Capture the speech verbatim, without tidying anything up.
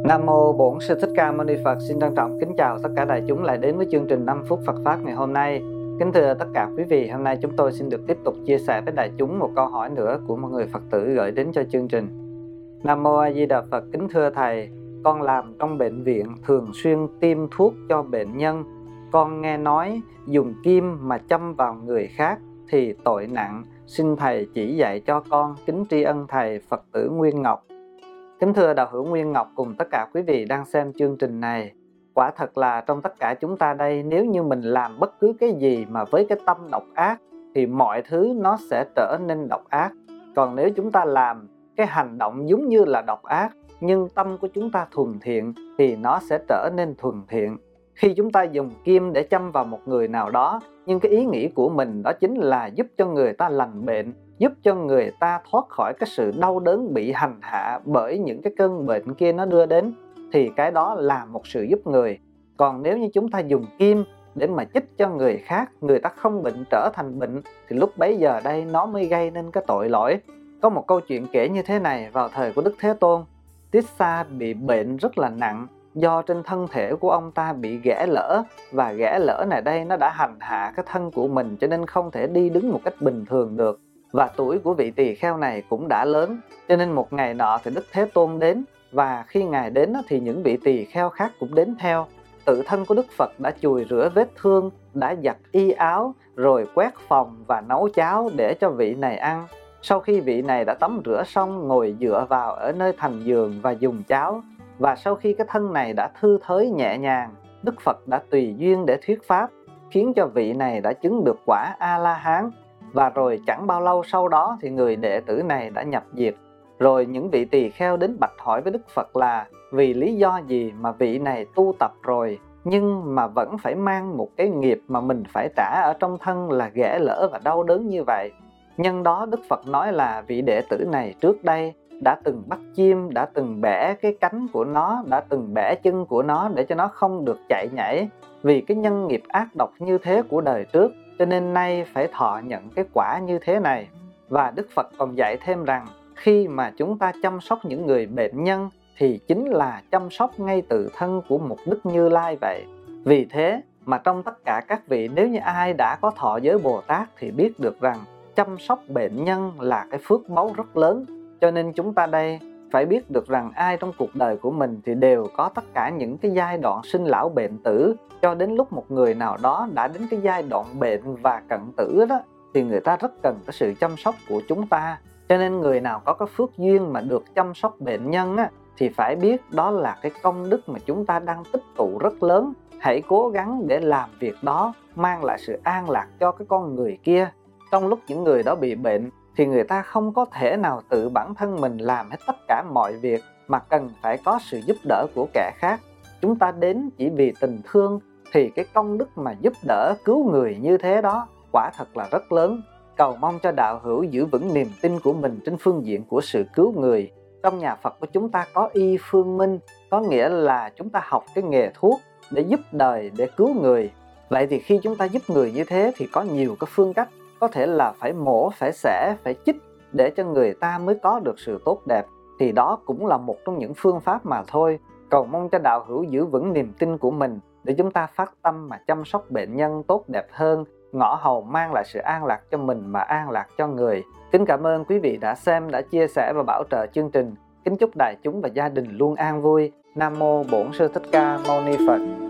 Nam mô Bổn Sư Thích Ca Mâu Ni Phật. Xin trân trọng kính chào tất cả đại chúng lại đến với chương trình năm phút Phật pháp ngày hôm nay. Kính thưa tất cả quý vị, hôm nay chúng tôi xin được tiếp tục chia sẻ với đại chúng một câu hỏi nữa của một người Phật tử gửi đến cho chương trình. Nam mô A Di Đà Phật. Kính thưa thầy, con làm trong bệnh viện thường xuyên tiêm thuốc cho bệnh nhân. Con nghe nói dùng kim mà châm vào người khác thì tội nặng. Xin thầy chỉ dạy cho con. Kính tri ân thầy. Phật tử Nguyên Ngọc. Kính thưa đạo hữu Nguyên Ngọc cùng tất cả quý vị đang xem chương trình này, quả thật là trong tất cả chúng ta đây, nếu như mình làm bất cứ cái gì mà với cái tâm độc ác thì mọi thứ nó sẽ trở nên độc ác. Còn nếu chúng ta làm cái hành động giống như là độc ác nhưng tâm của chúng ta thuần thiện thì nó sẽ trở nên thuần thiện. Khi chúng ta dùng kim để châm vào một người nào đó, nhưng cái ý nghĩ của mình đó chính là giúp cho người ta lành bệnh, giúp cho người ta thoát khỏi cái sự đau đớn bị hành hạ bởi những cái cơn bệnh kia nó đưa đến, thì cái đó là một sự giúp người. Còn nếu như chúng ta dùng kim để mà chích cho người khác, người ta không bệnh trở thành bệnh, thì lúc bấy giờ đây nó mới gây nên cái tội lỗi. Có một câu chuyện kể như thế này: vào thời của Đức Thế Tôn, Tissa bị bệnh rất là nặng, do trên thân thể của ông ta bị ghẻ lở, và ghẻ lở này đây nó đã hành hạ cái thân của mình cho nên không thể đi đứng một cách bình thường được. Và tuổi của vị tỳ kheo này cũng đã lớn, cho nên một ngày nọ thì Đức Thế Tôn đến, và khi Ngài đến thì những vị tỳ kheo khác cũng đến theo. Tự thân của Đức Phật đã chùi rửa vết thương, đã giặt y áo, rồi quét phòng và nấu cháo để cho vị này ăn. Sau khi vị này đã tắm rửa xong, ngồi dựa vào ở nơi thành giường và dùng cháo. Và sau khi cái thân này đã thư thới nhẹ nhàng, Đức Phật đã tùy duyên để thuyết pháp, khiến cho vị này đã chứng được quả A-la-hán. Và rồi chẳng bao lâu sau đó thì người đệ tử này đã nhập diệt. Rồi những vị tỳ kheo đến bạch hỏi với Đức Phật là vì lý do gì mà vị này tu tập rồi nhưng mà vẫn phải mang một cái nghiệp mà mình phải trả ở trong thân là ghẻ lở và đau đớn như vậy. Nhân đó Đức Phật nói là vị đệ tử này trước đây đã từng bắt chim, đã từng bẻ cái cánh của nó, đã từng bẻ chân của nó để cho nó không được chạy nhảy. Vì cái nhân nghiệp ác độc như thế của đời trước, cho nên nay phải thọ nhận cái quả như thế này. Và Đức Phật còn dạy thêm rằng khi mà chúng ta chăm sóc những người bệnh nhân thì chính là chăm sóc ngay từ thân của một Đức Như Lai vậy. Vì thế mà trong tất cả các vị, nếu như ai đã có thọ giới Bồ Tát thì biết được rằng chăm sóc bệnh nhân là cái phước báu rất lớn. Cho nên chúng ta đây phải biết được rằng ai trong cuộc đời của mình thì đều có tất cả những cái giai đoạn sinh lão bệnh tử, cho đến lúc một người nào đó đã đến cái giai đoạn bệnh và cận tử đó thì người ta rất cần cái sự chăm sóc của chúng ta. Cho nên người nào có cái phước duyên mà được chăm sóc bệnh nhân á, thì phải biết đó là cái công đức mà chúng ta đang tích tụ rất lớn. Hãy cố gắng để làm việc đó, mang lại sự an lạc cho cái con người kia. Trong lúc những người đó bị bệnh thì người ta không có thể nào tự bản thân mình làm hết tất cả mọi việc, mà cần phải có sự giúp đỡ của kẻ khác. Chúng ta đến chỉ vì tình thương thì cái công đức mà giúp đỡ cứu người như thế đó quả thật là rất lớn. Cầu mong cho đạo hữu giữ vững niềm tin của mình trên phương diện của sự cứu người. Trong nhà Phật của chúng ta có y phương minh, có nghĩa là chúng ta học cái nghề thuốc để giúp đời, để cứu người. Vậy thì khi chúng ta giúp người như thế thì có nhiều cái phương cách, có thể là phải mổ, phải xẻ, phải chích để cho người ta mới có được sự tốt đẹp. Thì đó cũng là một trong những phương pháp mà thôi. Cầu mong cho đạo hữu giữ vững niềm tin của mình để chúng ta phát tâm mà chăm sóc bệnh nhân tốt đẹp hơn, ngõ hầu mang lại sự an lạc cho mình mà an lạc cho người. Kính cảm ơn quý vị đã xem, đã chia sẻ và bảo trợ chương trình. Kính chúc đại chúng và gia đình luôn an vui. Nam mô Bổn Sư Thích Ca Mâu Ni Phật.